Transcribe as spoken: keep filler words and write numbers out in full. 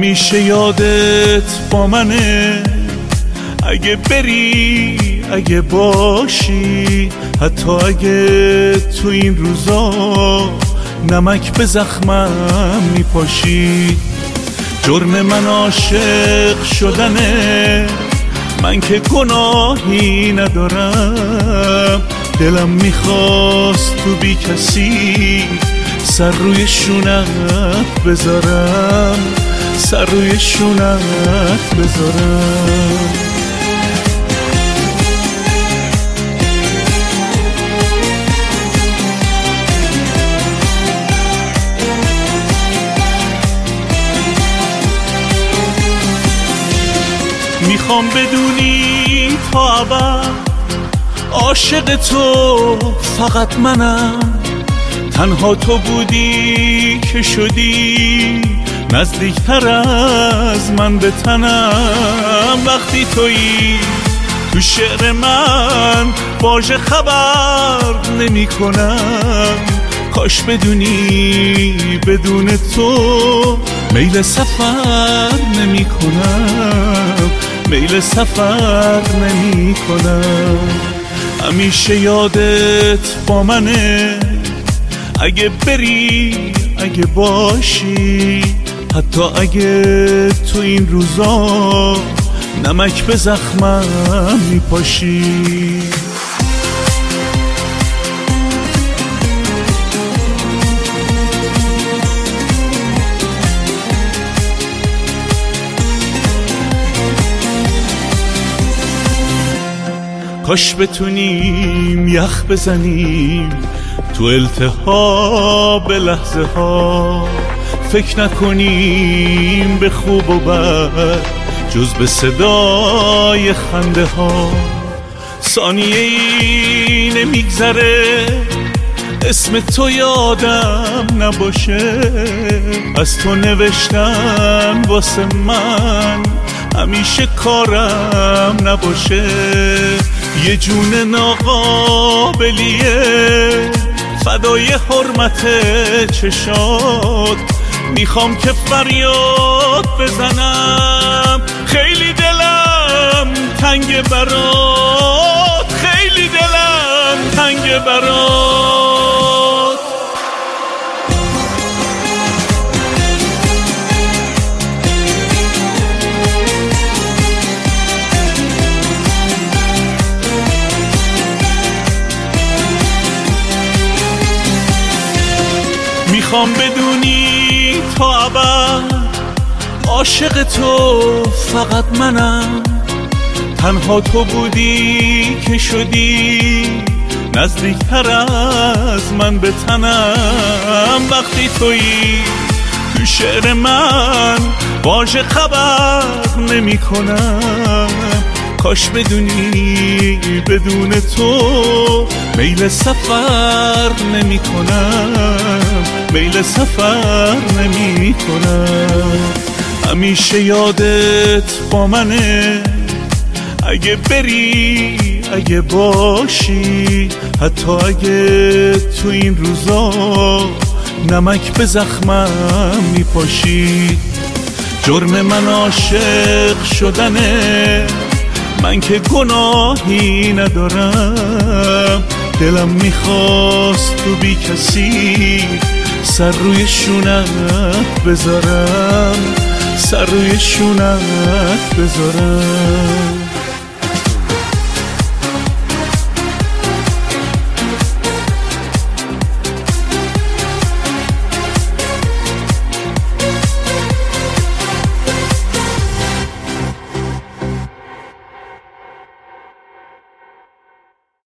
همیشه یادت با منه، اگه بری اگه باشی، حتی اگه تو این روزا نمک به زخمم میپاشی. جرم من عاشق شدنه، من که گناهی ندارم. دلم میخواست تو بی کسی سر روی شونت بذارم، سر روی شونت بذارم. میخوام بدونی تا ابد عاشق تو فقط منم. تنها تو بودی که شدی نزدیکتر از من به تنم. وقتی تویی تو شعر من واژه خبر نمی کنم. کاش بدونی بدون تو میل سفر نمی کنم، میل سفر نمی کنم. همیشه یادت با منه، اگه بری اگه باشی، حتی اگه تو این روزا نمک به زخمم میپاشی. کاش بتونیم یخ بزنیم تو التهاب لحظه ها، فکر نکنیم به خوب و بد جز به صدای خنده ها. ثانیه ای نمیگذره اسم تو یادم نباشه، از تو نوشتن واسه من همیشه کارم نباشه. یه جون ناقابلیه فدای حرمت چشات، میخوام که فریاد بزنم خیلی دلم تنگ برات، خیلی دلم تنگ برات. میخوام بدونی تا ابد عاشق تو فقط منم. تنها تو بودی که شدی نزدیکتر از من به تنم. وقتی تویی تو شعر من واژه خبر نمی کنم. کاش بدونی بدون تو میل سفر نمی کنم، میل سفر نمی کنم. همیشه یادت با منه، اگه بری اگه باشی، حتی اگه تو این روزا نمک به زخمم میپاشی. جرم من عاشق شدنه، من که گناهی ندارم. دلم میخواست تو بی کسی سر روی شونت بذارم، سر روی شونت بذارم.